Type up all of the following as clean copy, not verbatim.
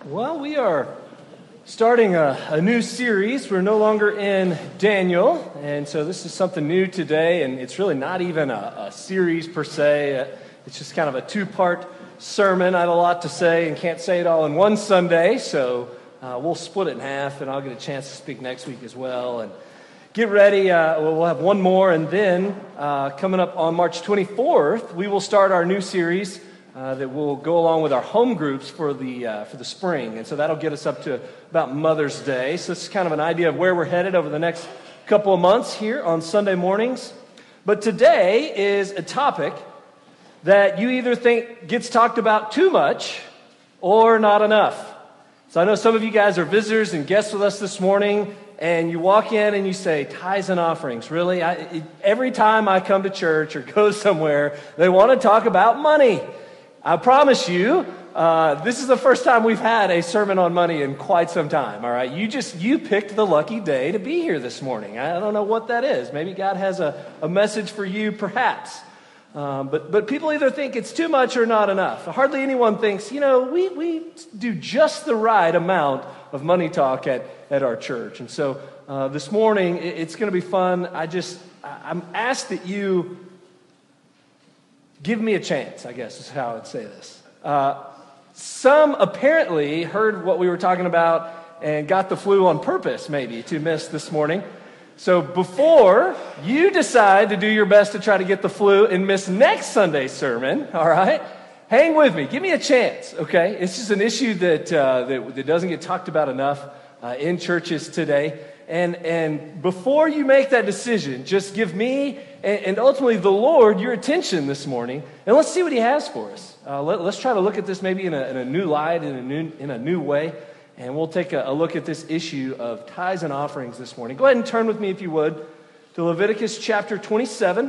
Well, we are starting a new series. We're no longer in Daniel, and so this is something new today, and it's really not even a series per se. It's just kind of a two-part sermon. I have a lot to say and can't say it all in one Sunday, so we'll split it in half, and I'll get a chance to speak next week as well. And get ready. We'll have one more, and then coming up on March 24th, we will start our new series that will go along with our home groups for the spring. And so that'll get us up to about Mother's Day. So this is kind of an idea of where we're headed over the next couple of months here on Sunday mornings. But today is a topic that you either think gets talked about too much or not enough. So I know some of you guys are visitors and guests with us this morning, and you walk in and you say, tithes and offerings. Really? Every time I come to church or go somewhere, they want to talk about money. I promise you, this is the first time we've had a sermon on money in quite some time, all right? You picked the lucky day to be here this morning. I don't know what that is. Maybe God has a message for you, perhaps. But people either think it's too much or not enough. Hardly anyone thinks, we do just the right amount of money talk at our church. And so this morning, it's going to be fun. I'm asked that you give me a chance, I guess is how I'd say this. Some apparently heard what we were talking about and got the flu on purpose, maybe, to miss this morning. So before you decide to do your best to try to get the flu and miss next Sunday's sermon, all right, hang with me. Give me a chance, okay? It's just an issue that doesn't get talked about enough in churches today. And before you make that decision, just give me and ultimately the Lord your attention this morning, and let's see what He has for us. Let's try to look at this maybe in a new light, in a new way, and we'll take a look at this issue of tithes and offerings this morning. Go ahead and turn with me, if you would, to Leviticus chapter 27,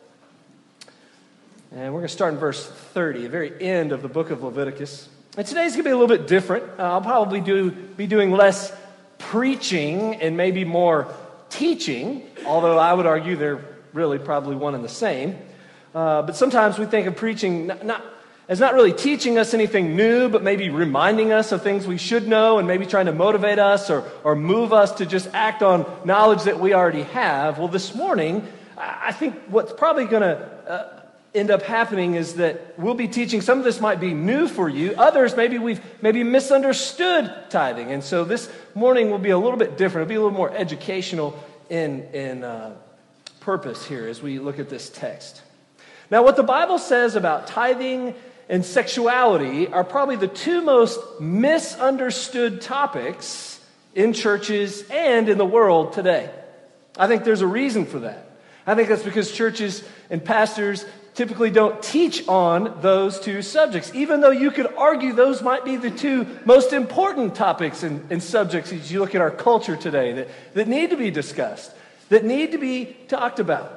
and we're going to start in verse 30, the very end of the book of Leviticus. And today's going to be a little bit different. I'll probably be doing less preaching and maybe more teaching, although I would argue they're really probably one and the same. But sometimes we think of preaching as not really teaching us anything new, but maybe reminding us of things we should know and maybe trying to motivate us or move us to just act on knowledge that we already have. Well, this morning, I think what's probably going to end up happening is that we'll be teaching. Some of this might be new for you. Others, we've misunderstood tithing. And so this morning will be a little bit different. It'll be a little more educational in purpose here as we look at this text. Now, what the Bible says about tithing and sexuality are probably the two most misunderstood topics in churches and in the world today. I think there's a reason for that. I think that's because churches and pastors typically don't teach on those two subjects, even though you could argue those might be the two most important topics and subjects as you look at our culture today that need to be discussed, that need to be talked about.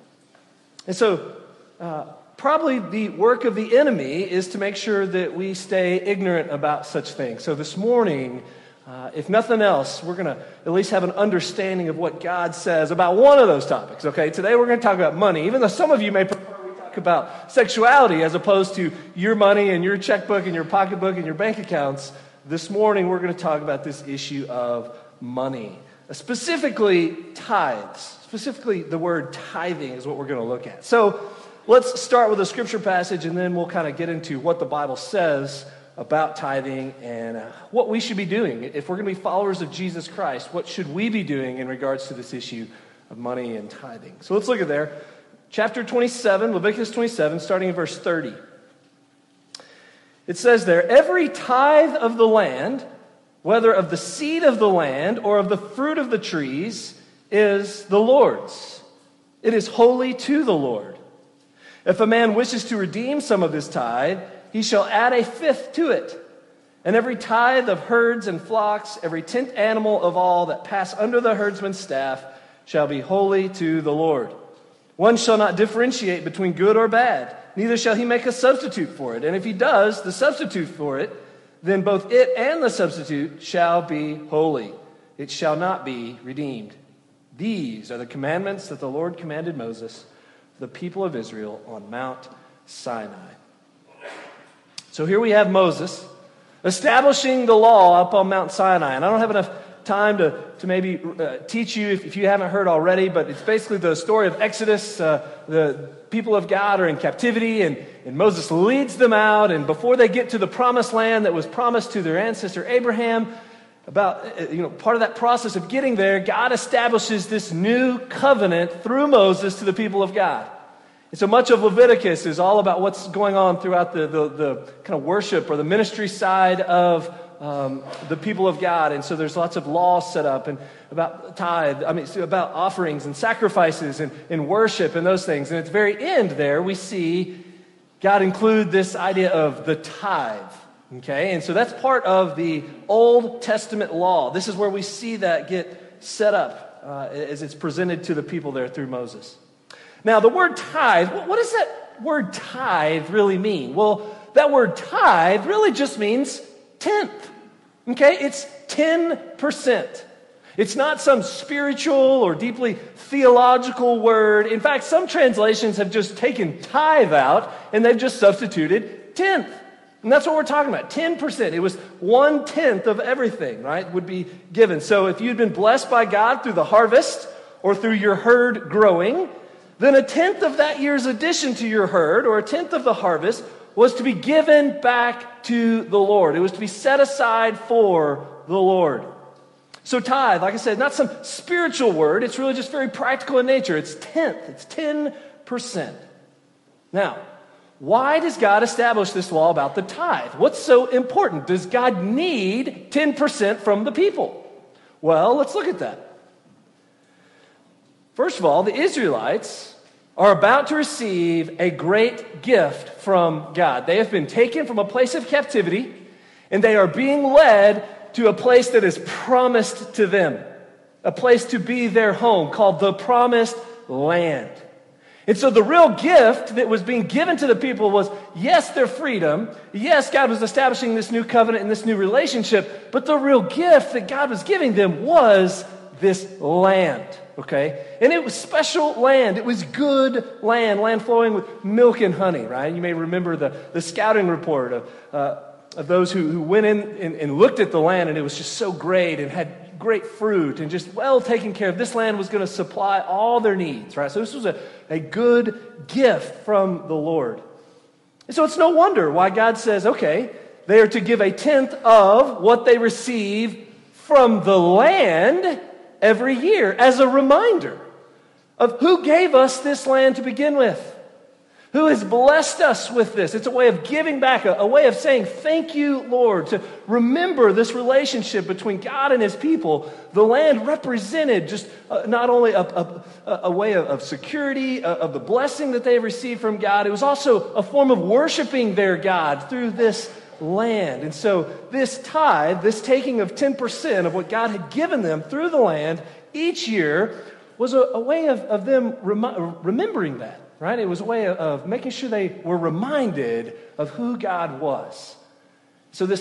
And so probably the work of the enemy is to make sure that we stay ignorant about such things. So this morning, if nothing else, we're going to at least have an understanding of what God says about one of those topics, okay? Today we're going to talk about money, even though some of you may prefer we talk about sexuality as opposed to your money and your checkbook and your pocketbook and your bank accounts. This morning we're going to talk about this issue of money, specifically tithes. Specifically, the word tithing is what we're going to look at. So let's start with a scripture passage, and then we'll kind of get into what the Bible says about tithing and what we should be doing. If we're going to be followers of Jesus Christ, what should we be doing in regards to this issue of money and tithing? So let's look at there. Chapter 27, Leviticus 27, starting in verse 30. It says there, "Every tithe of the land, whether of the seed of the land or of the fruit of the trees, is the Lord's. It is holy to the Lord. If a man wishes to redeem some of his tithe, he shall add a fifth to it. And every tithe of herds and flocks, every 10th animal of all that pass under the herdsman's staff, shall be holy to the Lord. One shall not differentiate between good or bad, neither shall he make a substitute for it. And if he does the substitute for it, then both it and the substitute shall be holy. It shall not be redeemed. These are the commandments that the Lord commanded Moses, the people of Israel, on Mount Sinai." So here we have Moses establishing the law up on Mount Sinai. And I don't have enough time to maybe teach you if you haven't heard already, but it's basically the story of Exodus. The people of God are in captivity, and Moses leads them out, and before they get to the promised land that was promised to their ancestor Abraham, part of that process of getting there, God establishes this new covenant through Moses to the people of God. And so much of Leviticus is all about what's going on throughout the kind of worship or the ministry side of the people of God. And so there's lots of laws set up and about about offerings and sacrifices and worship and those things. And at the very end there, we see God include this idea of the tithe. Okay, and so that's part of the Old Testament law. This is where we see that get set up as it's presented to the people there through Moses. Now, the word tithe, what does that word tithe really mean? Well, that word tithe really just means tenth. Okay, it's 10%. It's not some spiritual or deeply theological word. In fact, some translations have just taken tithe out and they've just substituted tenth. And that's what we're talking about, 10%. It was 1/10 of everything, right, would be given. So if you'd been blessed by God through the harvest or through your herd growing, then 1/10 of that year's addition to your herd, or 1/10 of the harvest, was to be given back to the Lord. It was to be set aside for the Lord. So tithe, like I said, not some spiritual word. It's really just very practical in nature. It's tenth. It's 10%. Now, why does God establish this law about the tithe? What's so important? Does God need 10% from the people? Well, let's look at that. First of all, the Israelites are about to receive a great gift from God. They have been taken from a place of captivity, and they are being led to a place that is promised to them, a place to be their home called the Promised Land. And so the real gift that was being given to the people was, yes, their freedom. Yes, God was establishing this new covenant and this new relationship. But the real gift that God was giving them was this land, okay? And it was special land. It was good land flowing with milk and honey, right? You may remember the scouting report of those who went in and looked at the land, and it was just so great and had great fruit and just well taken care of. This land was going to supply all their needs, right? So this was a good gift from the Lord. And so it's no wonder why God says, okay, they are to give 1/10 of what they receive from the land every year as a reminder of who gave us this land to begin with, who has blessed us with this. It's a way of giving back, a way of saying, thank you, Lord, to remember this relationship between God and his people. The land represented just not only a way of security, of the blessing that they received from God, it was also a form of worshiping their God through this land. And so this tithe, this taking of 10% of what God had given them through the land each year was a way of them remembering that. Right? It was a way of making sure they were reminded of who God was. So this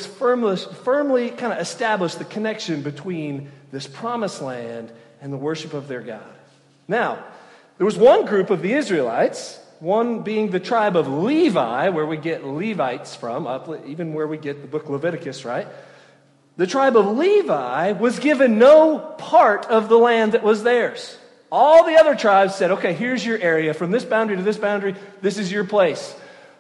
firmly kind of established the connection between this promised land and the worship of their God. Now, there was one group of the Israelites, one being the tribe of Levi, where we get Levites from, even where we get the book Leviticus, right? The tribe of Levi was given no part of the land that was theirs. All the other tribes said, okay, here's your area. From this boundary to this boundary, this is your place.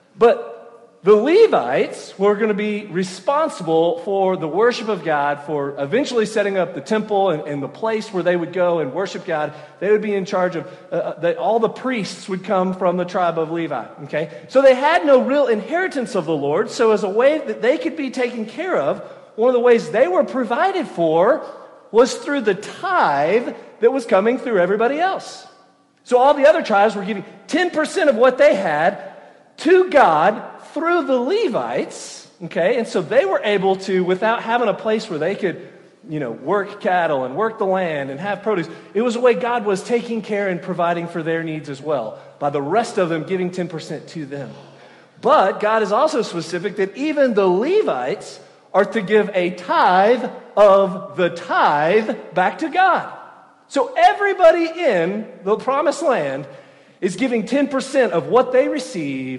But the Levites were going to be responsible for the worship of God, for eventually setting up the temple and the place where they would go and worship God. They would be in charge of, all the priests would come from the tribe of Levi. Okay, so they had no real inheritance of the Lord. So as a way that they could be taken care of, one of the ways they were provided for was through the tithe that was coming through everybody else. So all the other tribes were giving 10% of what they had to God through the Levites, okay? And so they were able to, without having a place where they could, work cattle and work the land and have produce, it was a way God was taking care and providing for their needs as well, by the rest of them giving 10% to them. But God is also specific that even the Levites are to give a tithe of the tithe back to God. So everybody in the promised land is giving 10% of what they receive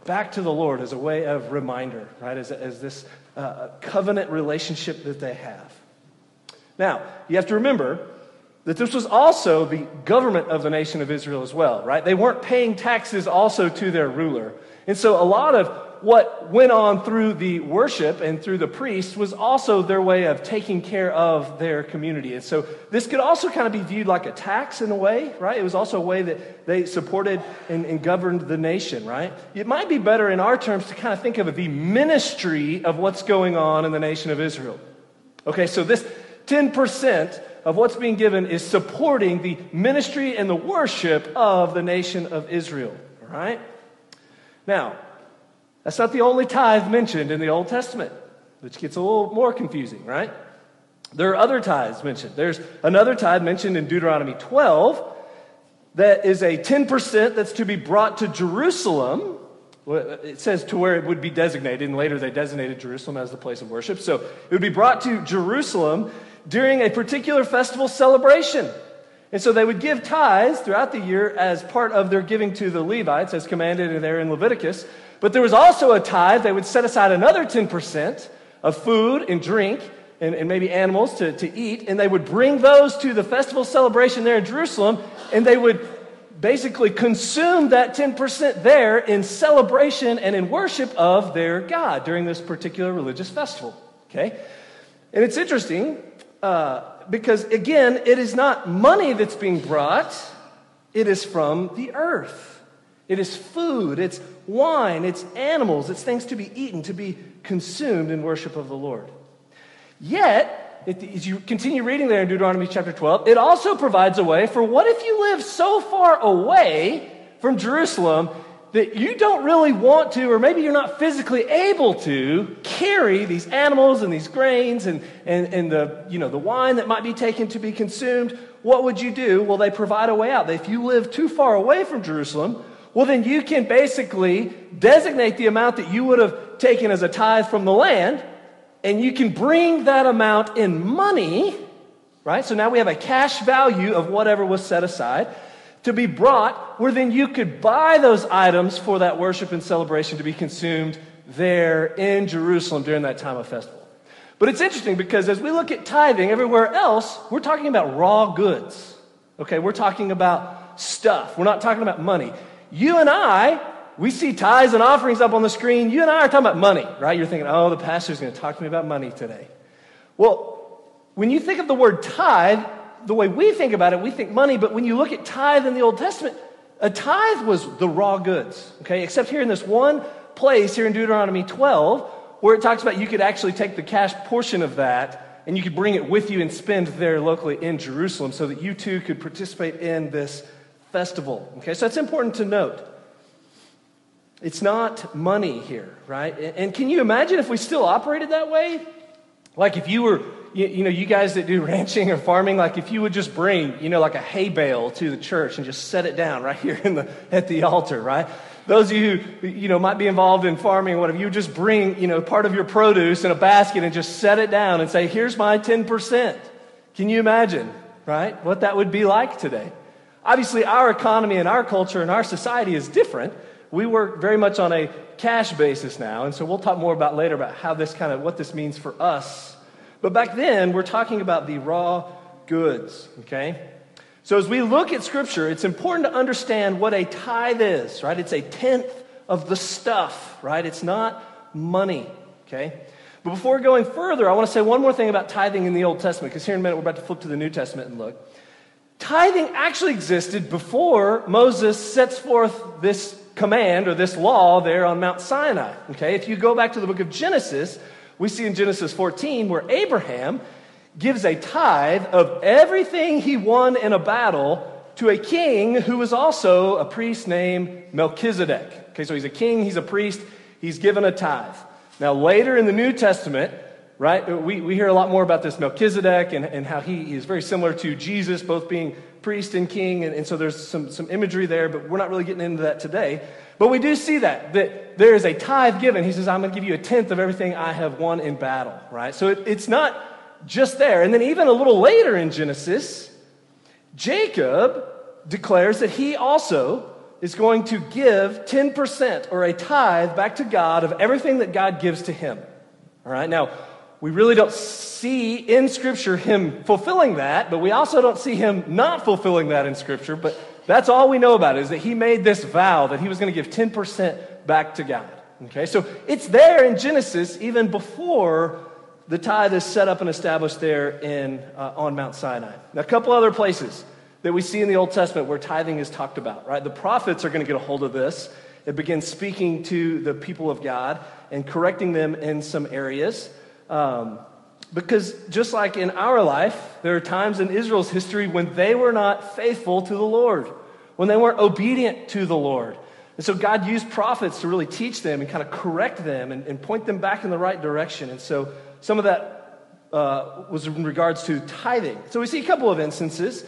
back to the Lord as a way of reminder, right? As this covenant relationship that they have. Now, you have to remember that this was also the government of the nation of Israel as well, right? They weren't paying taxes also to their ruler. And so a lot of what went on through the worship and through the priests was also their way of taking care of their community. And so this could also kind of be viewed like a tax in a way, right? It was also a way that they supported and governed the nation, right? It might be better in our terms to kind of think of the ministry of what's going on in the nation of Israel. Okay, so this 10% of what's being given is supporting the ministry and the worship of the nation of Israel, all right? Now, that's not the only tithe mentioned in the Old Testament, which gets a little more confusing, right? There are other tithes mentioned. There's another tithe mentioned in Deuteronomy 12 that is a 10% that's to be brought to Jerusalem. It says to where it would be designated, and later they designated Jerusalem as the place of worship. So it would be brought to Jerusalem during a particular festival celebration. And so they would give tithes throughout the year as part of their giving to the Levites, as commanded there in Leviticus. But there was also a tithe. They would set aside another 10% of food and drink and maybe animals to eat, and they would bring those to the festival celebration there in Jerusalem, and they would basically consume that 10% there in celebration and in worship of their God during this particular religious festival, okay? And it's interesting because, again, it is not money that's being brought. It is from the earth. It is food, it's wine, it's animals, it's things to be eaten, to be consumed in worship of the Lord. Yet, as you continue reading there in Deuteronomy chapter 12, it also provides a way for what if you live so far away from Jerusalem that you don't really want to, or maybe you're not physically able to, carry these animals and these grains and the wine that might be taken to be consumed. What would you do? Well, they provide a way out. If you live too far away from Jerusalem, well, then you can basically designate the amount that you would have taken as a tithe from the land, and you can bring that amount in money, right? So now we have a cash value of whatever was set aside to be brought, where then you could buy those items for that worship and celebration to be consumed there in Jerusalem during that time of festival. But it's interesting because as we look at tithing everywhere else, we're talking about raw goods, okay? We're talking about stuff. We're not talking about money. You and I, we see tithes and offerings up on the screen. You and I are talking about money, right? You're thinking, oh, the pastor's going to talk to me about money today. Well, when you think of the word tithe, the way we think about it, we think money. But when you look at tithe in the Old Testament, a tithe was the raw goods, okay? Except here in this one place here in Deuteronomy 12, where it talks about you could actually take the cash portion of that and you could bring it with you and spend there locally in Jerusalem so that you too could participate in this festival. Okay, so that's important to note. It's not money here, right? And can you imagine if we still operated that way? Like if you were, you guys that do ranching or farming, like if you would just bring, like a hay bale to the church and just set it down right here at the altar, right? Those of you who, might be involved in farming or whatever, you just bring, part of your produce in a basket and just set it down and say, here's my 10%. Can you imagine, right? What that would be like today? Obviously, our economy and our culture and our society is different. We work very much on a cash basis now, and so we'll talk more about later about how what this means for us. But back then, we're talking about the raw goods, okay? So as we look at Scripture, it's important to understand what a tithe is, right? It's a tenth of the stuff, right? It's not money, okay? But before going further, I want to say one more thing about tithing in the Old Testament, because here in a minute we're about to flip to the New Testament and look. Tithing actually existed before Moses sets forth this command or this law there on Mount Sinai. Okay, if you go back to the book of Genesis, we see in Genesis 14 where Abraham gives a tithe of everything he won in a battle to a king who was also a priest named Melchizedek. Okay, so he's a king, he's a priest, he's given a tithe. Now later in the New Testament, right? We hear a lot more about this Melchizedek and how he is very similar to Jesus, both being priest and king. And so there's some imagery there, but we're not really getting into that today. But we do see that there is a tithe given. He says, I'm going to give you a tenth of everything I have won in battle, right? So it's not just there. And then even a little later in Genesis, Jacob declares that he also is going to give 10% or a tithe back to God of everything that God gives to him. All right, now, we really don't see in Scripture him fulfilling that, but we also don't see him not fulfilling that in Scripture, but that's all we know about it, is that he made this vow that he was going to give 10% back to God. Okay, so it's there in Genesis even before the tithe is set up and established there on Mount Sinai. Now, a couple other places that we see in the Old Testament where tithing is talked about, right? The prophets are going to get a hold of this. It begins speaking to the people of God and correcting them in some areas. Because just like in our life, there are times in Israel's history when they were not faithful to the Lord, when they weren't obedient to the Lord. And so God used prophets to really teach them and kind of correct them and point them back in the right direction. And so some of that was in regards to tithing. So we see a couple of instances.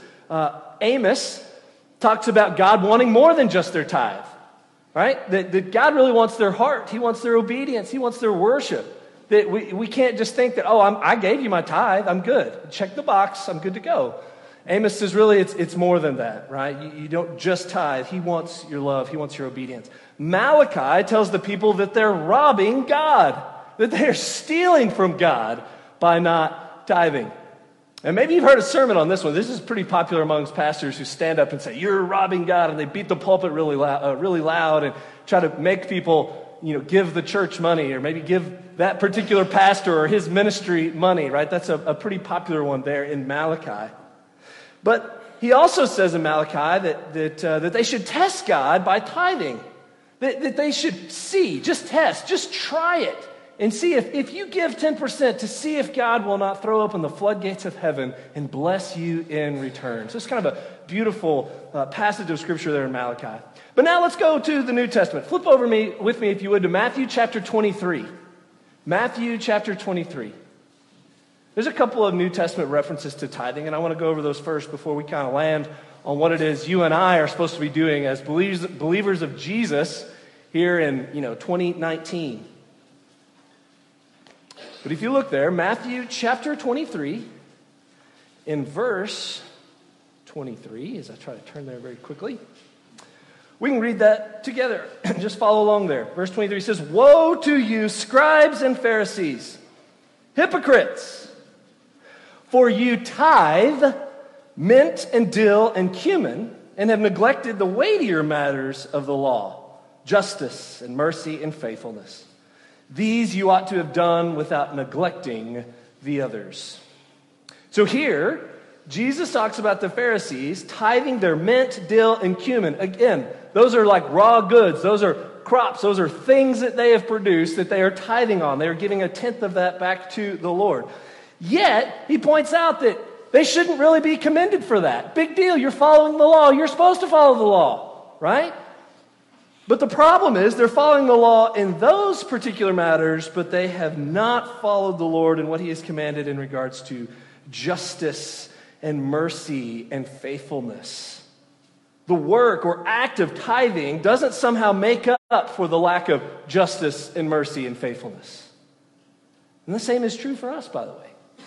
Amos talks about God wanting more than just their tithe, right? That God really wants their heart. He wants their obedience. He wants their worship. That we can't just think that, I gave you my tithe, I'm good. Check the box, I'm good to go. Amos says really it's more than that, right? You don't just tithe. He wants your love. He wants your obedience. Malachi tells the people that they're robbing God, that they're stealing from God by not tithing. And maybe you've heard a sermon on this one. This is pretty popular amongst pastors who stand up and say, you're robbing God, and they beat the pulpit really loud and try to make people give the church money, or maybe give that particular pastor or his ministry money, right? That's a pretty popular one there in Malachi. But he also says in Malachi that they should test God by tithing. That they should see, just test, just try it, and see if you give 10% to see if God will not throw open the floodgates of heaven and bless you in return. So it's kind of a beautiful passage of Scripture there in Malachi. But now let's go to the New Testament. Flip over with me, if you would, to Matthew chapter 23. Matthew chapter 23. There's a couple of New Testament references to tithing, and I want to go over those first before we kind of land on what it is you and I are supposed to be doing as believers of Jesus here in 2019. But if you look there, Matthew chapter 23, in verse 23, as I try to turn there very quickly, we can read that together. Just follow along there. Verse 23 says, "Woe to you, scribes and Pharisees, hypocrites! For you tithe mint and dill and cumin, and have neglected the weightier matters of the law, justice and mercy and faithfulness. These you ought to have done without neglecting the others." So here, Jesus talks about the Pharisees tithing their mint, dill, and cumin. Again, those are like raw goods. Those are crops. Those are things that they have produced that they are tithing on. They are giving a tenth of that back to the Lord. Yet, he points out that they shouldn't really be commended for that. Big deal. You're following the law. You're supposed to follow the law, right? But the problem is they're following the law in those particular matters, but they have not followed the Lord in what he has commanded in regards to justice and mercy and faithfulness. The work or act of tithing doesn't somehow make up for the lack of justice and mercy and faithfulness. And the same is true for us, by the way.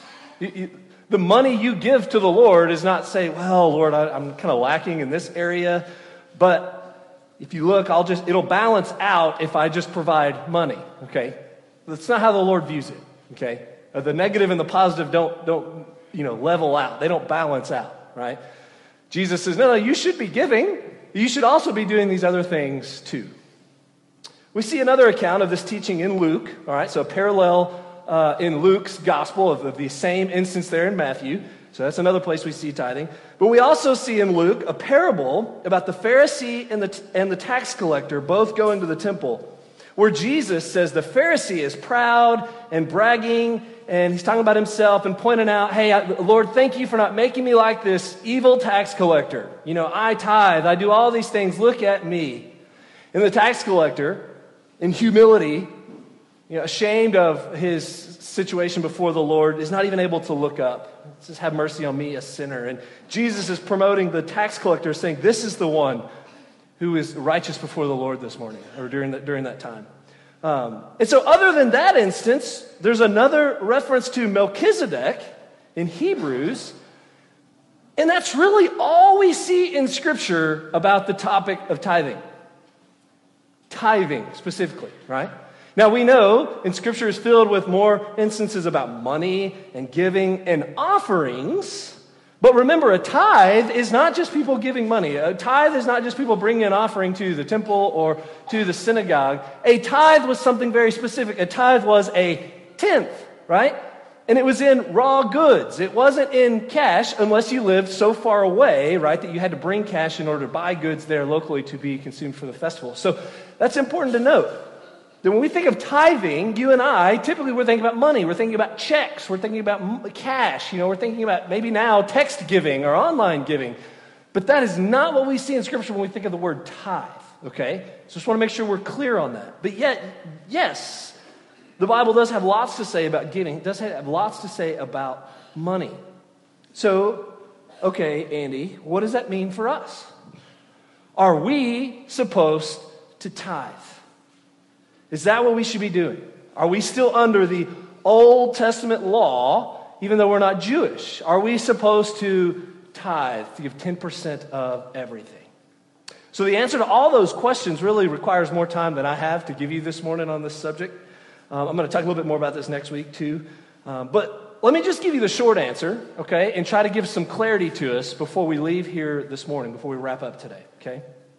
The money you give to the Lord is not say, well, Lord, I'm kind of lacking in this area, but if you look, it'll balance out if I just provide money, okay? That's not how the Lord views it, okay? The negative and the positive don't level out. They don't balance out, right? Jesus says, no, you should be giving. You should also be doing these other things too. We see another account of this teaching in Luke, all right? So a parallel in Luke's gospel of the same instance there in Matthew. So that's another place we see tithing. But we also see in Luke a parable about the Pharisee and the tax collector both going to the temple, where Jesus says the Pharisee is proud and bragging, and he's talking about himself and pointing out, hey, Lord, thank you for not making me like this evil tax collector. I tithe, I do all these things, look at me. And the tax collector, in humility, ashamed of his situation before the Lord, is not even able to look up. He says, have mercy on me, a sinner. And Jesus is promoting the tax collector, saying, this is the one who is righteous before the Lord this morning, or during that time. And so other than that instance, there's another reference to Melchizedek in Hebrews, And that's really all we see in Scripture about the topic of tithing. Tithing, specifically, right? Now, we know in Scripture is filled with more instances about money and giving and offerings. But remember, a tithe is not just people giving money. A tithe is not just people bringing an offering to the temple or to the synagogue. A tithe was something very specific. A tithe was a tenth, right? And it was in raw goods. It wasn't in cash unless you lived so far away, right, that you had to bring cash in order to buy goods there locally to be consumed for the festival. So that's important to note. That when we think of tithing, you and I, typically we're thinking about money. We're thinking about checks. We're thinking about cash. We're thinking about maybe now text giving or online giving. But that is not what we see in Scripture when we think of the word tithe, okay? So just want to make sure we're clear on that. But yet, yes, the Bible does have lots to say about giving. It does have lots to say about money. So, okay, Andy, what does that mean for us? Are we supposed to tithe? Is that what we should be doing? Are we still under the Old Testament law, even though we're not Jewish? Are we supposed to tithe, to give 10% of everything? So the answer to all those questions really requires more time than I have to give you this morning on this subject. I'm going to talk a little bit more about this next week too. But let me just give you the short answer, okay, and try to give some clarity to us before we leave here this morning, before we wrap up today, okay?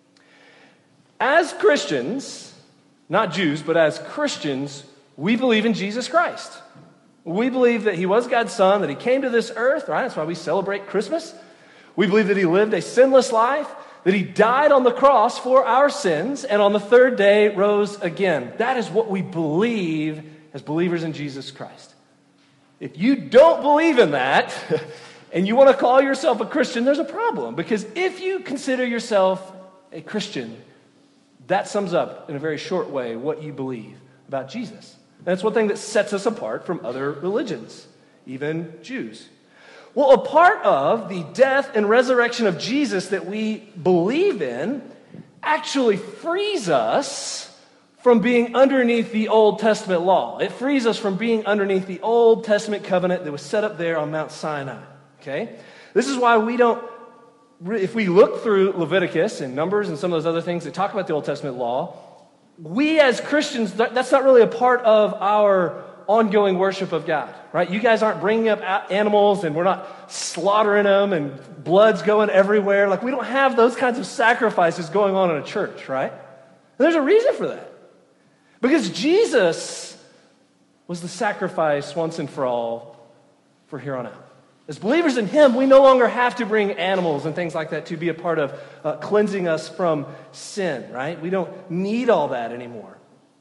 As Christians, not Jews, but as Christians, we believe in Jesus Christ. We believe that he was God's son, that he came to this earth, right? That's why we celebrate Christmas. We believe that he lived a sinless life, that he died on the cross for our sins, and on the third day rose again. That is what we believe as believers in Jesus Christ. If you don't believe in that, and you want to call yourself a Christian, there's a problem. Because if you consider yourself a Christian, that sums up, in a very short way, what you believe about Jesus. And that's one thing that sets us apart from other religions, even Jews. Well, a part of the death and resurrection of Jesus that we believe in actually frees us from being underneath the Old Testament law. It frees us from being underneath the Old Testament covenant that was set up there on Mount Sinai. Okay? This is why we don't, if we look through Leviticus and Numbers and some of those other things that talk about the Old Testament law, we as Christians, that's not really a part of our ongoing worship of God, right? You guys aren't bringing up animals and we're not slaughtering them and blood's going everywhere. Like, we don't have those kinds of sacrifices going on in a church, right? And there's a reason for that. Because Jesus was the sacrifice once and for all for here on out. As believers in him, we no longer have to bring animals and things like that to be a part of cleansing us from sin, right? We don't need all that anymore.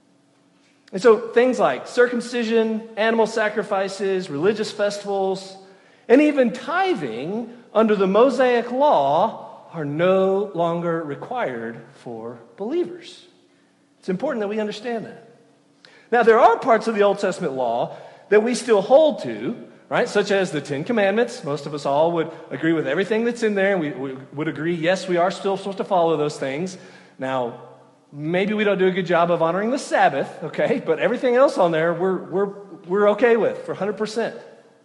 And so things like circumcision, animal sacrifices, religious festivals, and even tithing under the Mosaic law are no longer required for believers. It's important that we understand that. Now, there are parts of the Old Testament law that we still hold to, right? Such as the Ten Commandments. Most of us all would agree with everything that's in there, and we would agree, yes, we are still supposed to follow those things. Now, maybe we don't do a good job of honoring the Sabbath, okay? But everything else on there, we're okay with for 100%.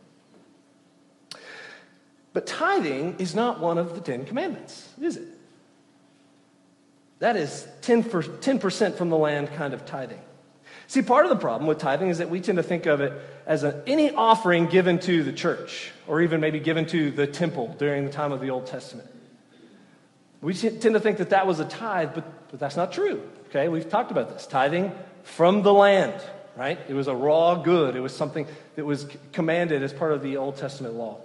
But tithing is not one of the Ten Commandments, is it? That is 10% from the land kind of tithing. See, part of the problem with tithing is that we tend to think of it as any offering given to the church, or even maybe given to the temple during the time of the Old Testament. We tend to think that that was a tithe, but that's not true. Okay, we've talked about this. Tithing from the land, right? It was a raw good. It was something that was commanded as part of the Old Testament law.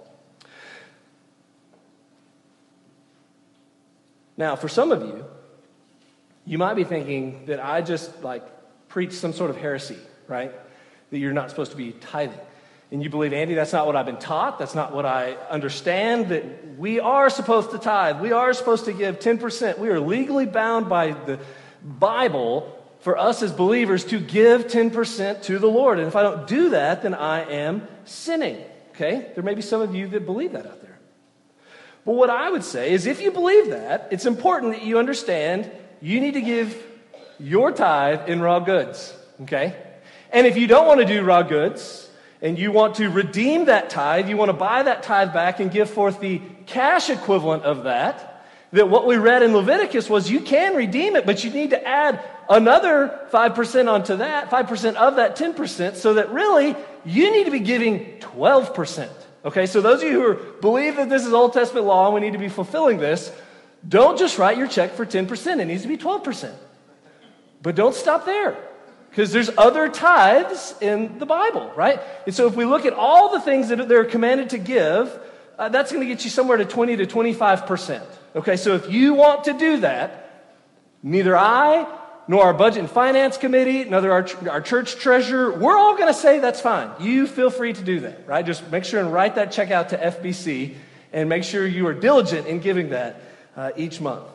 Now, for some of you, you might be thinking that I just preach some sort of heresy, right? That you're not supposed to be tithing. And you believe, Andy, that's not what I've been taught. That's not what I understand, that we are supposed to tithe. We are supposed to give 10%. We are legally bound by the Bible for us as believers to give 10% to the Lord. And if I don't do that, then I am sinning. Okay? There may be some of you that believe that out there. But what I would say is, if you believe that, it's important that you understand you need to give your tithe in raw goods. Okay? And if you don't want to do raw goods, and you want to redeem that tithe, you want to buy that tithe back and give forth the cash equivalent of that what we read in Leviticus was you can redeem it, but you need to add another 5% onto that, 5% of that 10%, so that really you need to be giving 12%. Okay, so those of you who believe that this is Old Testament law and we need to be fulfilling this, don't just write your check for 10%. It needs to be 12%. But don't stop there, because there's other tithes in the Bible, right? And so if we look at all the things that they're commanded to give, that's going to get you somewhere to 20 to 25%. Okay, so if you want to do that, neither I nor our budget and finance committee, neither our church treasurer, we're all going to say that's fine. You feel free to do that, right? Just make sure and write that check out to FBC and make sure you are diligent in giving that each month.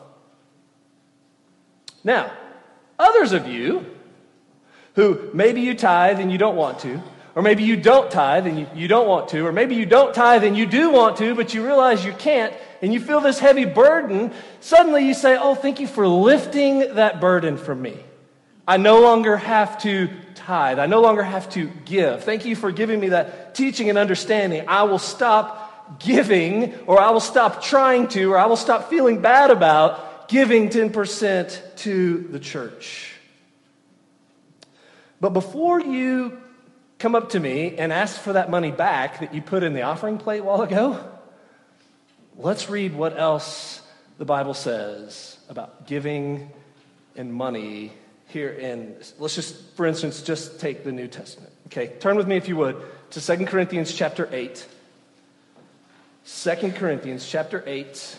Now, others of you who maybe you tithe and you don't want to, or maybe you don't tithe and you don't want to, or maybe you don't tithe and you do want to, but you realize you can't, and you feel this heavy burden, suddenly you say, oh, thank you for lifting that burden from me. I no longer have to tithe. I no longer have to give. Thank you for giving me that teaching and understanding. I will stop giving, or I will stop trying to, or I will stop feeling bad about giving 10% to the church. But before you come up to me and ask for that money back that you put in the offering plate a while ago, let's read what else the Bible says about giving and money here in, let's just, for instance, just take the New Testament. Okay, turn with me, if you would, to 2 Corinthians chapter 8. 2 Corinthians chapter 8.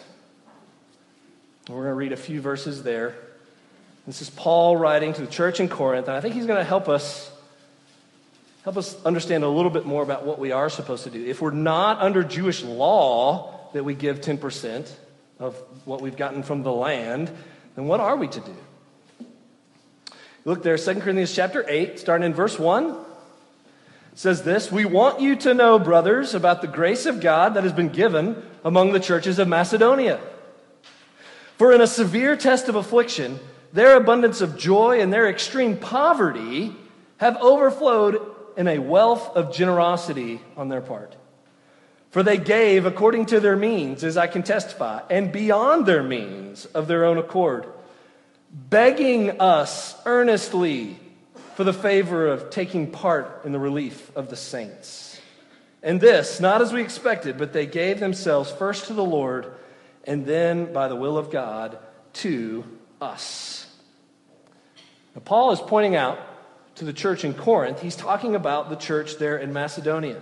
We're going to read a few verses there. This is Paul writing to the church in Corinth, and I think he's going to help us understand a little bit more about what we are supposed to do. If we're not under Jewish law that we give 10% of what we've gotten from the land, then what are we to do? Look there, 2 Corinthians chapter 8, starting in verse 1. It says this: "We want you to know, brothers, about the grace of God that has been given among the churches of Macedonia. For in a severe test of affliction, their abundance of joy and their extreme poverty have overflowed in a wealth of generosity on their part. For they gave according to their means, as I can testify, and beyond their means of their own accord, begging us earnestly for the favor of taking part in the relief of the saints. And this, not as we expected, but they gave themselves first to the Lord, and then, by the will of God, to us." Now, Paul is pointing out to the church in Corinth, he's talking about the church there in Macedonia.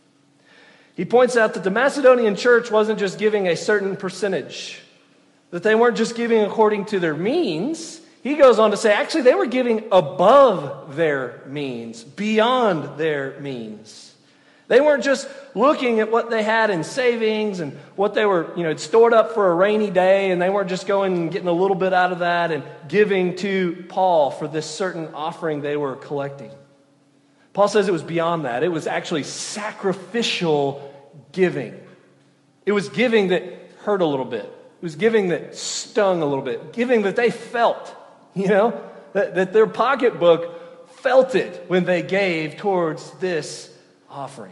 He points out that the Macedonian church wasn't just giving a certain percentage, that they weren't just giving according to their means. He goes on to say, actually, they were giving above their means, beyond their means. They weren't just looking at what they had in savings and what they were, stored up for a rainy day, and they weren't just going and getting a little bit out of that and giving to Paul for this certain offering they were collecting. Paul says it was beyond that. It was actually sacrificial giving. It was giving that hurt a little bit. It was giving that stung a little bit. Giving that they felt, that their pocketbook felt it when they gave towards this offering.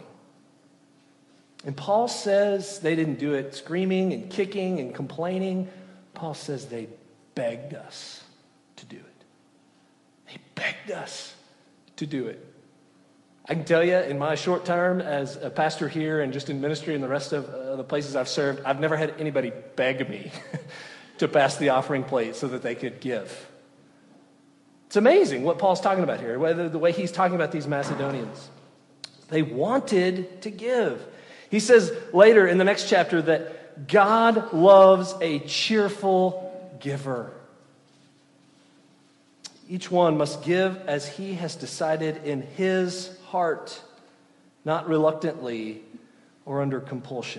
And Paul says they didn't do it screaming and kicking and complaining. Paul says they begged us to do it. They begged us to do it. I can tell you, in my short term as a pastor here and just in ministry and the rest of the places I've served, I've never had anybody beg me to pass the offering plate so that they could give. It's amazing what Paul's talking about here, the way he's talking about these Macedonians. They wanted to give. He says later in the next chapter that God loves a cheerful giver. Each one must give as he has decided in his heart, not reluctantly or under compulsion.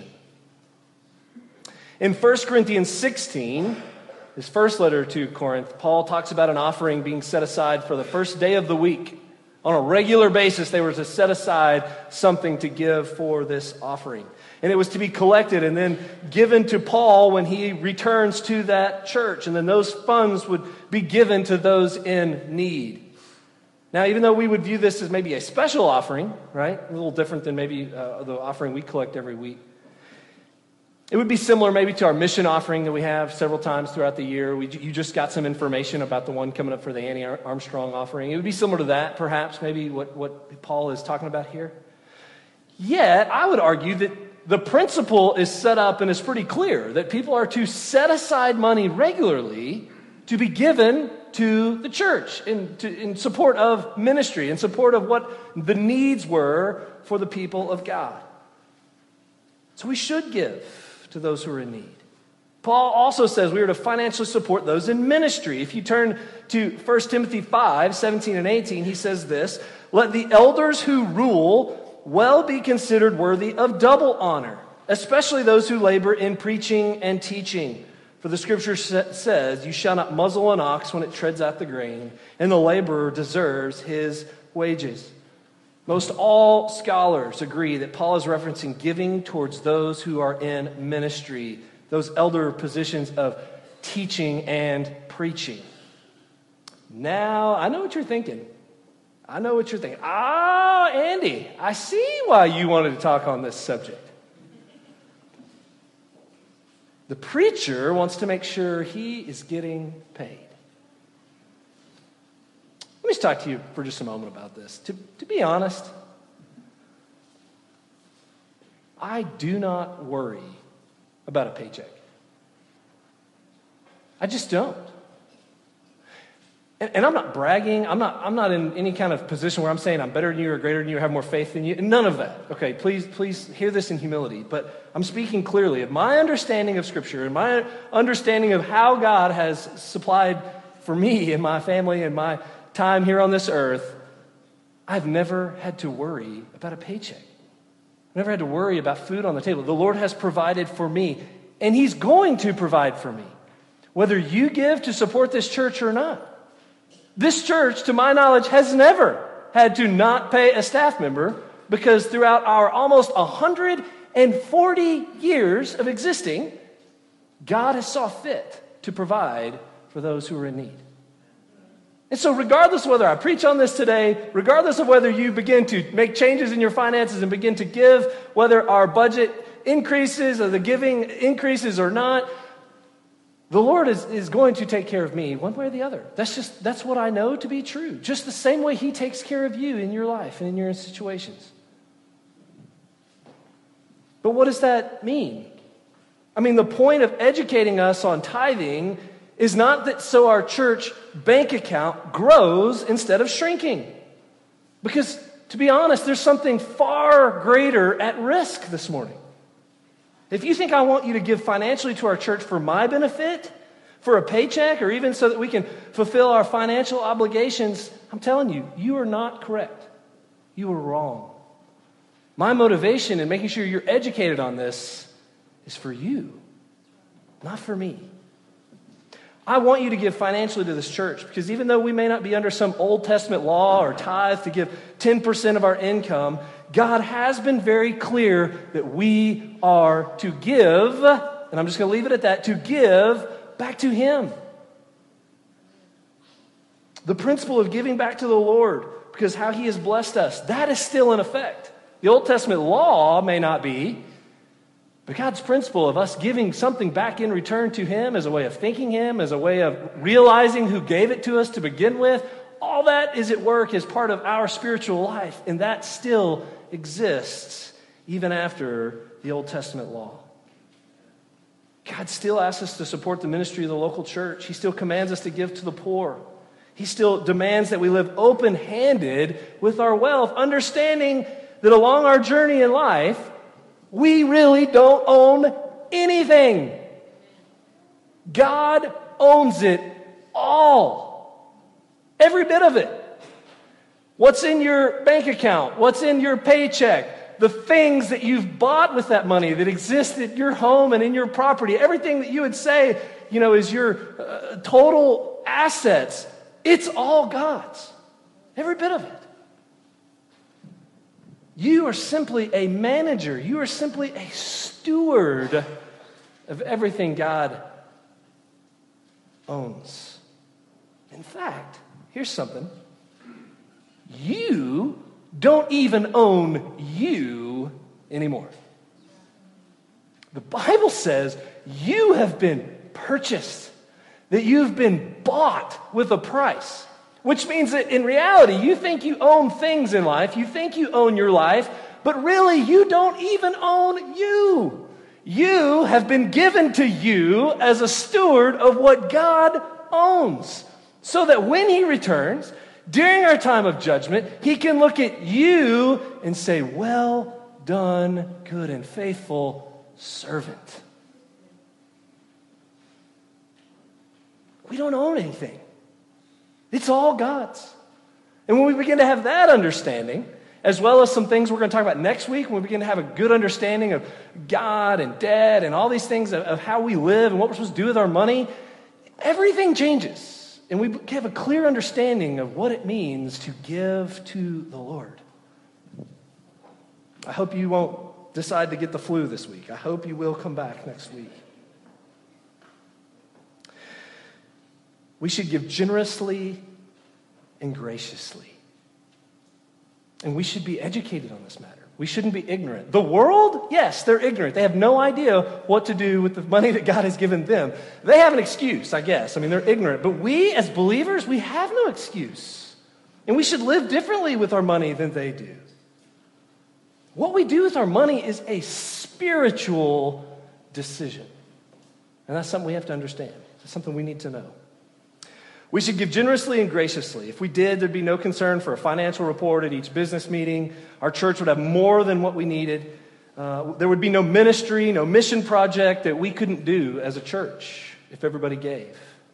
In 1 Corinthians 16, his first letter to Corinth, Paul talks about an offering being set aside for the first day of the week. On a regular basis, they were to set aside something to give for this offering. And it was to be collected and then given to Paul when he returns to that church. And then those funds would be given to those in need. Now, even though we would view this as maybe a special offering, right? A little different than maybe the offering we collect every week. It would be similar maybe to our mission offering that we have several times throughout the year. You just got some information about the one coming up for the Annie Armstrong offering. It would be similar to that, perhaps, maybe what Paul is talking about here. Yet, I would argue that the principle is set up and is pretty clear, that people are to set aside money regularly to be given to the church in support of ministry, in support of what the needs were for the people of God. So we should give to those who are in need. Paul also says we are to financially support those in ministry. If you turn to 1 Timothy 5, 17 and 18, he says this, "Let the elders who rule well be considered worthy of double honor, especially those who labor in preaching and teaching. For the scripture says, you shall not muzzle an ox when it treads out the grain, and the laborer deserves his wages." Most all scholars agree that Paul is referencing giving towards those who are in ministry, those elder positions of teaching and preaching. Now, I know what you're thinking. Andy, I see why you wanted to talk on this subject. The preacher wants to make sure he is getting paid. Let me just talk to you for just a moment about this. To be honest, I do not worry about a paycheck. I just don't. And I'm not bragging. I'm not in any kind of position where I'm saying I'm better than you or greater than you or have more faith than you. None of that. Okay, please hear this in humility. But I'm speaking clearly of my understanding of Scripture and my understanding of how God has supplied for me and my family and my time here on this earth. I've never had to worry about a paycheck. I've never had to worry about food on the table. The Lord has provided for me, and He's going to provide for me, whether you give to support this church or not. This church, to my knowledge, has never had to not pay a staff member because throughout our almost 140 years of existing, God has saw fit to provide for those who are in need. And so regardless of whether I preach on this today, regardless of whether you begin to make changes in your finances and begin to give, whether our budget increases or the giving increases or not, the Lord is going to take care of me one way or the other. That's what I know to be true. Just the same way He takes care of you in your life and in your situations. But what does that mean? I mean, the point of educating us on tithing is not that so our church bank account grows instead of shrinking. Because, to be honest, there's something far greater at risk this morning. If you think I want you to give financially to our church for my benefit, for a paycheck, or even so that we can fulfill our financial obligations, I'm telling you, you are not correct. You are wrong. My motivation in making sure you're educated on this is for you, not for me. I want you to give financially to this church because even though we may not be under some Old Testament law or tithe to give 10% of our income, God has been very clear that we are to give, and I'm just going to leave it at that, to give back to Him. The principle of giving back to the Lord because how He has blessed us, that is still in effect. The Old Testament law may not be, but God's principle of us giving something back in return to Him as a way of thanking Him, as a way of realizing who gave it to us to begin with, all that is at work as part of our spiritual life, and that still exists even after the Old Testament law. God still asks us to support the ministry of the local church. He still commands us to give to the poor. He still demands that we live open-handed with our wealth, understanding that along our journey in life, we really don't own anything. God owns it all. Every bit of it. What's in your bank account? What's in your paycheck? The things that you've bought with that money that exist at your home and in your property. Everything that you would say, is your total assets. It's all God's. Every bit of it. You are simply a manager. You are simply a steward of everything God owns. In fact, here's something. you don't even own you anymore. The Bible says you have been purchased, that you've been bought with a price, which means that in reality, you think you own things in life, you think you own your life, but really you don't even own you. You have been given to you as a steward of what God owns, so that when he returns, during our time of judgment, he can look at you and say, well done, good and faithful servant. We don't own anything. It's all God's. And when we begin to have that understanding, as well as some things we're going to talk about next week, when we begin to have a good understanding of God and debt and all these things of how we live and what we're supposed to do with our money, everything changes. And we have a clear understanding of what it means to give to the Lord. I hope you won't decide to get the flu this week. I hope you will come back next week. We should give generously and graciously. And we should be educated on this matter. We shouldn't be ignorant. The world, yes, they're ignorant. They have no idea what to do with the money that God has given them. They have an excuse, I guess. I mean, they're ignorant. But we, as believers, we have no excuse. And we should live differently with our money than they do. What we do with our money is a spiritual decision. And that's something we have to understand. It's something we need to know. We should give generously and graciously. If we did, there'd be no concern for a financial report at each business meeting. Our church would have more than what we needed. There would be no ministry, no mission project that we couldn't do as a church if everybody gave.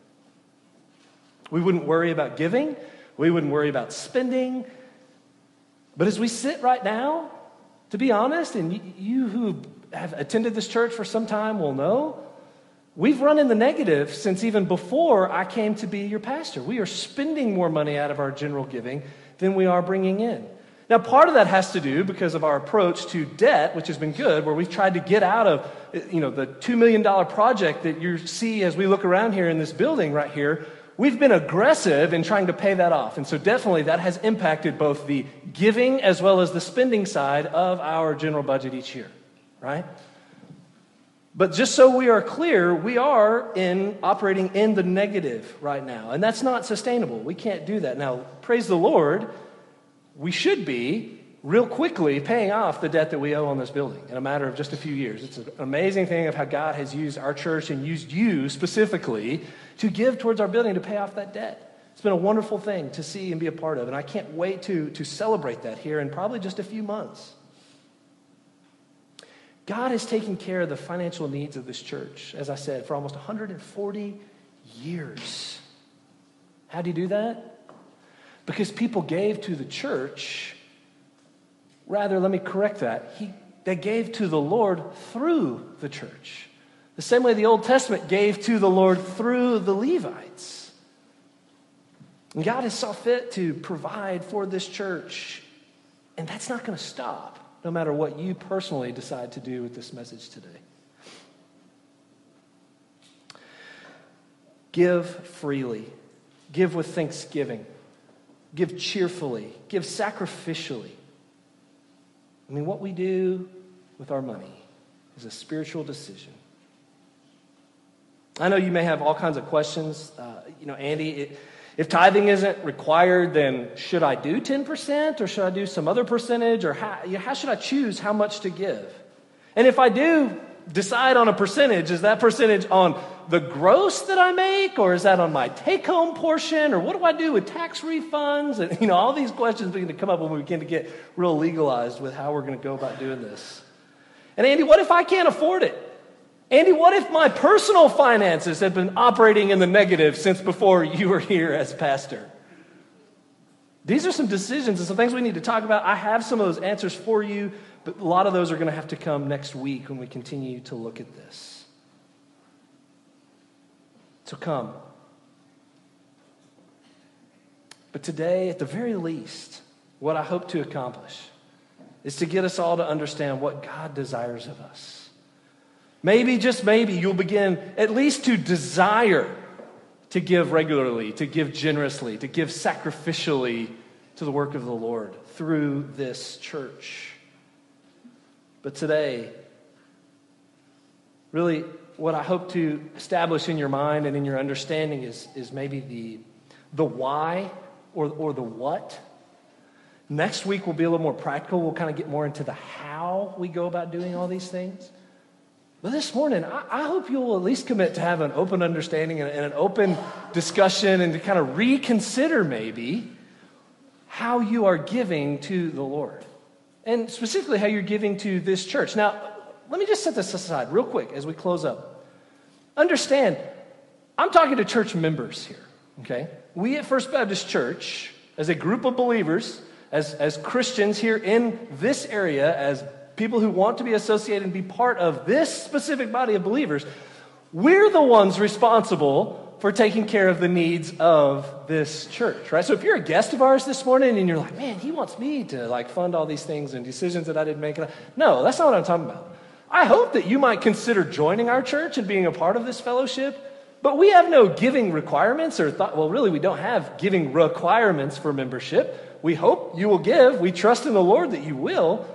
We wouldn't worry about giving. We wouldn't worry about spending. But as we sit right now, to be honest, and you who have attended this church for some time will know, we've run in the negative since even before I came to be your pastor. We are spending more money out of our general giving than we are bringing in. Now, part of that has to do because of our approach to debt, which has been good, where we've tried to get out of, the $2 million project that you see as we look around here in this building right here. We've been aggressive in trying to pay that off. And so definitely that has impacted both the giving as well as the spending side of our general budget each year, right? But just so we are clear, we are operating in the negative right now. And that's not sustainable. We can't do that. Now, praise the Lord, we should be real quickly paying off the debt that we owe on this building in a matter of just a few years. It's an amazing thing of how God has used our church and used you specifically to give towards our building to pay off that debt. It's been a wonderful thing to see and be a part of. And I can't wait to celebrate that here in probably just a few months. God has taken care of the financial needs of this church, as I said, for almost 140 years. How do you do that? Because people gave to the church. Rather, let me correct that. They gave to the Lord through the church. The same way the Old Testament gave to the Lord through the Levites. And God has saw fit to provide for this church. And that's not going to stop, no matter what you personally decide to do with this message today. Give freely. Give with thanksgiving. Give cheerfully. Give sacrificially. I mean, what we do with our money is a spiritual decision. I know you may have all kinds of questions. Andy, if tithing isn't required, then should I do 10% or should I do some other percentage? Or how should I choose how much to give? And if I do decide on a percentage, is that percentage on the gross that I make, or is that on my take-home portion? Or what do I do with tax refunds? And, all these questions begin to come up when we begin to get real legalized with how we're going to go about doing this. And Andy, what if I can't afford it? Andy, what if my personal finances have been operating in the negative since before you were here as pastor? These are some decisions and some things we need to talk about. I have some of those answers for you, but a lot of those are going to have to come next week when we continue to look at this. So come. But today, at the very least, what I hope to accomplish is to get us all to understand what God desires of us. Maybe, just maybe, you'll begin at least to desire to give regularly, to give generously, to give sacrificially to the work of the Lord through this church. But today, really what I hope to establish in your mind and in your understanding is maybe the why or the what. Next week will be a little more practical. We'll kind of get more into the how we go about doing all these things. But this morning, I hope you'll at least commit to have an open understanding and an open discussion and to kind of reconsider maybe how you are giving to the Lord. And specifically how you're giving to this church. Now, let me just set this aside real quick as we close up. Understand, I'm talking to church members here, okay? We at First Baptist Church, as a group of believers, as Christians here in this area, as people who want to be associated and be part of this specific body of believers, we're the ones responsible for taking care of the needs of this church, right? So if you're a guest of ours this morning and you're like, man, he wants me to like fund all these things and decisions that I didn't make. No, that's not what I'm talking about. I hope that you might consider joining our church and being a part of this fellowship, but we have no giving requirements well, really, we don't have giving requirements for membership. We hope you will give. We trust in the Lord that you will.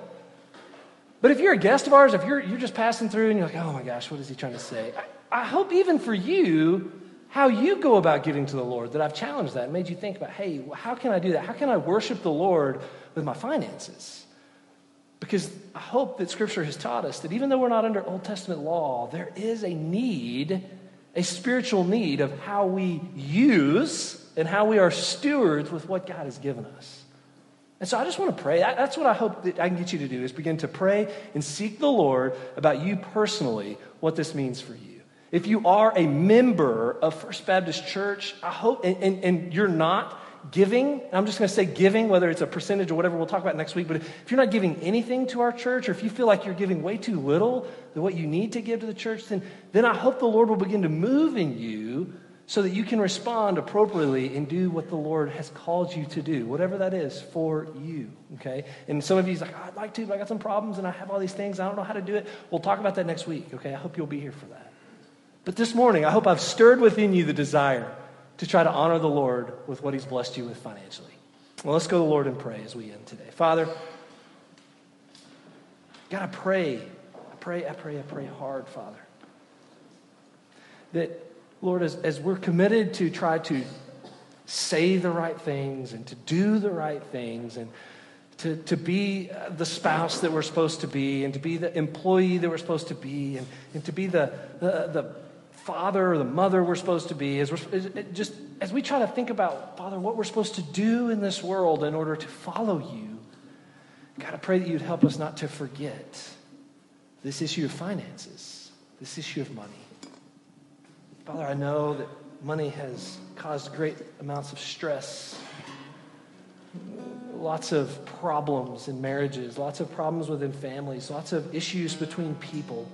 But if you're a guest of ours, if you're just passing through and you're like, oh my gosh, what is he trying to say? I hope even for you, how you go about giving to the Lord, that I've challenged that and made you think about, hey, how can I do that? How can I worship the Lord with my finances? Because I hope that Scripture has taught us that even though we're not under Old Testament law, there is a need, a spiritual need of how we use and how we are stewards with what God has given us. And so I just want to pray. That's what I hope that I can get you to do, is begin to pray and seek the Lord about you personally, what this means for you. If you are a member of First Baptist Church, I hope, and you're not giving, I'm just going to say giving, whether it's a percentage or whatever we'll talk about next week, but if you're not giving anything to our church, or if you feel like you're giving way too little than what you need to give to the church, then I hope the Lord will begin to move in you so that you can respond appropriately and do what the Lord has called you to do, whatever that is for you, okay? And some of you's like, oh, I'd like to, but I got some problems and I have all these things. I don't know how to do it. We'll talk about that next week, okay? I hope you'll be here for that. But this morning, I hope I've stirred within you the desire to try to honor the Lord with what he's blessed you with financially. Well, let's go to the Lord and pray as we end today. Father, God, I pray hard, Father, that, Lord, as we're committed to try to say the right things and to do the right things and to be the spouse that we're supposed to be and to be the employee that we're supposed to be and to be the father or the mother we're supposed to be, as we try to think about, Father, what we're supposed to do in this world in order to follow you, God, I pray that you'd help us not to forget this issue of finances, this issue of money. Father, I know that money has caused great amounts of stress, lots of problems in marriages, lots of problems within families, lots of issues between people.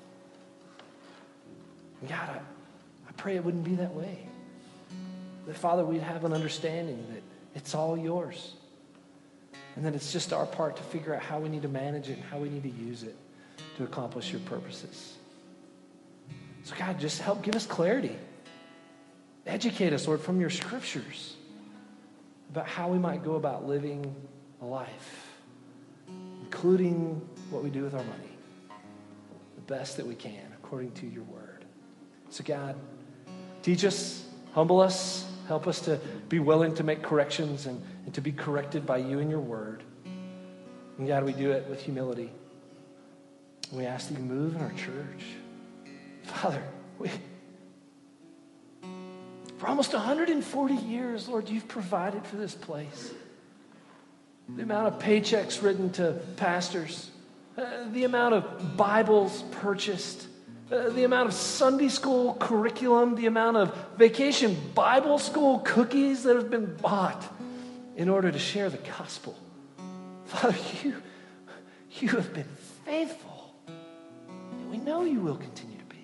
And God, I pray it wouldn't be that way. That, Father, we'd have an understanding that it's all yours. And that it's just our part to figure out how we need to manage it and how we need to use it to accomplish your purposes. So God, just help give us clarity. Educate us, Lord, from your scriptures about how we might go about living a life, including what we do with our money, the best that we can according to your word. So God, teach us, humble us, help us to be willing to make corrections and to be corrected by you and your word. And God, we do it with humility. We ask that you move in our church. Father, for almost 140 years, Lord, you've provided for this place. The amount of paychecks written to pastors, the amount of Bibles purchased, the amount of Sunday school curriculum, the amount of vacation Bible school cookies that have been bought in order to share the gospel. Father, you have been faithful, and we know you will continue to be.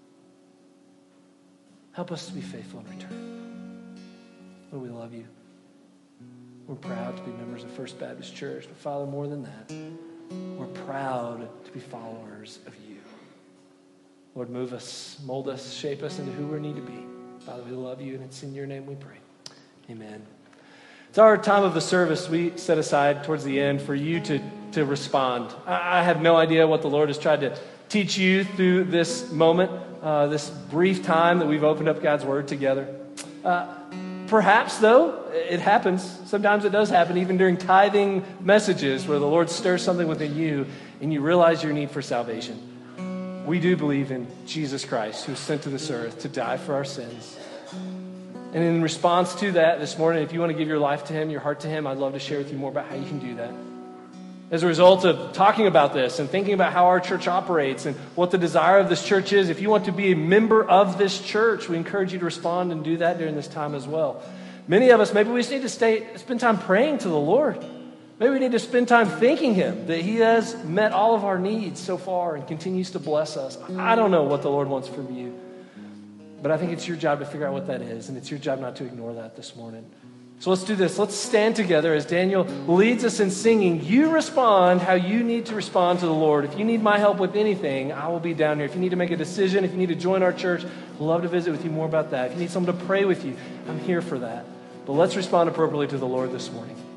Help us to be faithful in return. Lord, we love you. We're proud to be members of First Baptist Church, but Father, more than that, we're proud to be followers of you. Lord, move us, mold us, shape us into who we need to be. Father, we love you, and it's in your name we pray. Amen. It's our time of the service we set aside towards the end for you to respond. I have no idea what the Lord has tried to teach you through this moment, this brief time that we've opened up God's Word together. Perhaps, though, it happens. Sometimes it does happen, even during tithing messages where the Lord stirs something within you and you realize your need for salvation. We do believe in Jesus Christ, who was sent to this earth to die for our sins. And in response to that this morning, if you want to give your life to Him, your heart to Him, I'd love to share with you more about how you can do that. As a result of talking about this and thinking about how our church operates and what the desire of this church is, if you want to be a member of this church, we encourage you to respond and do that during this time as well. Many of us, maybe we just need to spend time praying to the Lord. Maybe we need to spend time thanking Him that He has met all of our needs so far and continues to bless us. I don't know what the Lord wants from you, but I think it's your job to figure out what that is, and it's your job not to ignore that this morning. So let's do this. Let's stand together as Daniel leads us in singing. You respond how you need to respond to the Lord. If you need my help with anything, I will be down here. If you need to make a decision, if you need to join our church, I'd love to visit with you more about that. If you need someone to pray with you, I'm here for that. But let's respond appropriately to the Lord this morning.